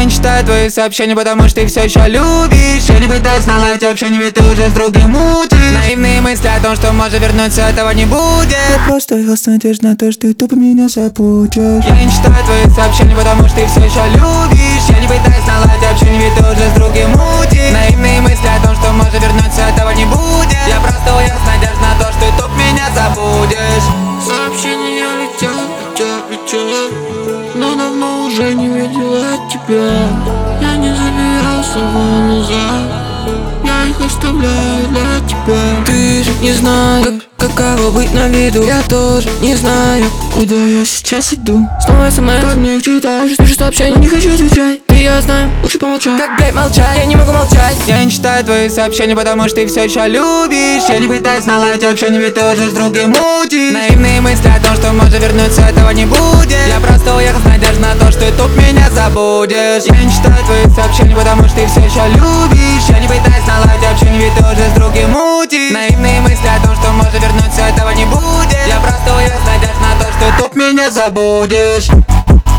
Я не читаю твои сообщения, потому что ты все еще любишь. Я не пытаюсь наладить общение, ведь ты уже с другим мутишь. Наивные мысли о том, что может вернуться, этого не будет. Я просто ехал с надеждой на то, что ты тупо меня забудешь. Я не читаю твои сообщения, потому что ты все еще любишь. Я не пытаюсь наладить общение, ведь ты уже с другим мутишь. Наивные мысли о том, что может вернуться, этого не будет. Я просто уехал с надеждой на то, что ты туп меня забудешь. Сообщения летят, но давно уже не видела тебя. Я не забирал слова назад, я их оставляю для тебя. Ты же не знаешь, каково быть на виду. Я тоже не знаю, куда я сейчас иду. Снова смс, не читаешь, пишешь сообщения, не хочу отвечать. И я знаю, лучше помолчать. Как, блядь, молчать, я не могу молчать. Я не читаю твои сообщения, потому что ты все еще любишь. Я не пытаюсь наладить общение, ведь ты уже с другим мутишь. Наивные мысли о том, что может вернуться, этого не будет. Я просто уехал с надеждой на то, что ты туп меня забудешь. Я не читаю твои сообщения, потому что ты все еще любишь. Я не пытаюсь наладить общение, ведь ты уже с другим мутишь. Наивные мысли о том, что может вернуться, этого не будет. Я просто уехал с надеждой на то, что ты туп меня забудешь.